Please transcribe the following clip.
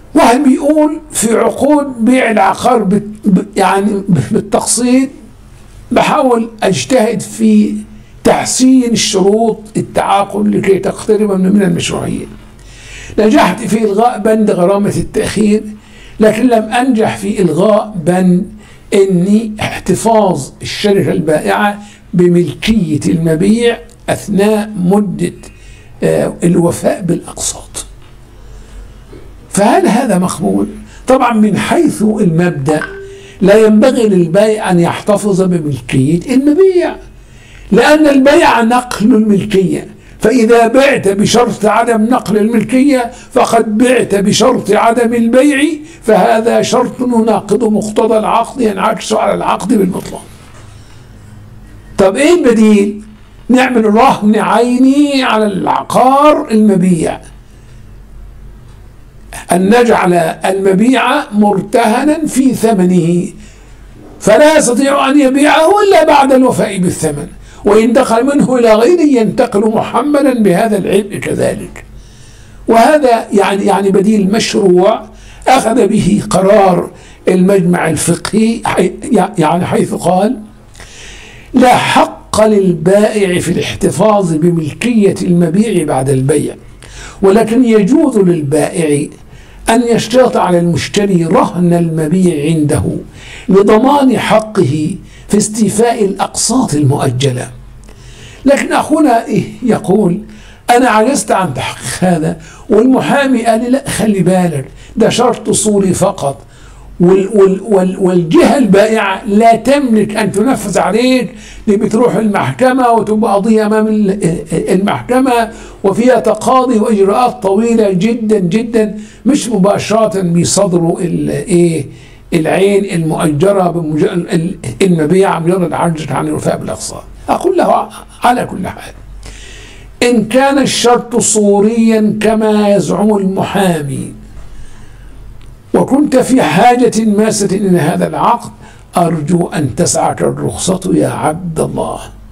واحد بيقول في عقود بيع العقار يعني بالتقسيط بحاول أجتهد في تحسين شروط التعاقد لكي تقترب من المشروعية. نجحت في إلغاء بند غرامة التأخير، لكن لم أنجح في إلغاء بند إني احتفاظ الشركة البائعة بملكية المبيع أثناء مدة الوفاء بالأقساط. فهل هذا مقبول؟ طبعا من حيث المبدأ لا ينبغي للبائع أن يحتفظ بملكية المبيع، لأن البيع نقل الملكية، فإذا بعت بشرط عدم نقل الملكية فقد بعت بشرط عدم البيع، فهذا شرط يناقض مقتضى العقد، ينعكس على العقد بالمطلق. طب إيه البديل؟ نعمل رهن عيني على العقار المبيع، أن نجعل المبيع مرتهنا في ثمنه، فلا يستطيع أن يبيعه إلا بعد الوفاء بالثمن، وإن دخل منه إلى غيره ينتقل محملا بهذا العبء كذلك. وهذا يعني بديل مشروع أخذ به قرار المجمع الفقهي، يعني حيث قال: لا حق للبائع في الاحتفاظ بملكية المبيع بعد البيع، ولكن يجوز للبائع أن يشترط على المشتري رهن المبيع عنده لضمان حقه في استيفاء الأقساط المؤجلة. لكن أخونا يقول: أنا عجزت عن تحقيق هذا، والمحامي قال لي: لا، خلي بالك، ده شرط أصولي فقط، والجهة البائعة لا تملك أن تنفذ عليك، دي بتروح المحكمة وتبقى قضية أمام المحكمة وفيها تقاضي وإجراءات طويلة جدا جدا، مش مباشرة بيصدروا العين المؤجرة المبيعة مجرد عجز عن الوفاء بالأقساط. أقول له: على كل حال، إن كان الشرط صوريا كما يزعم المحامي وكنت في حاجة ماسة إلى هذا العقد، أرجو أن تسعك الرخصة يا عبد الله.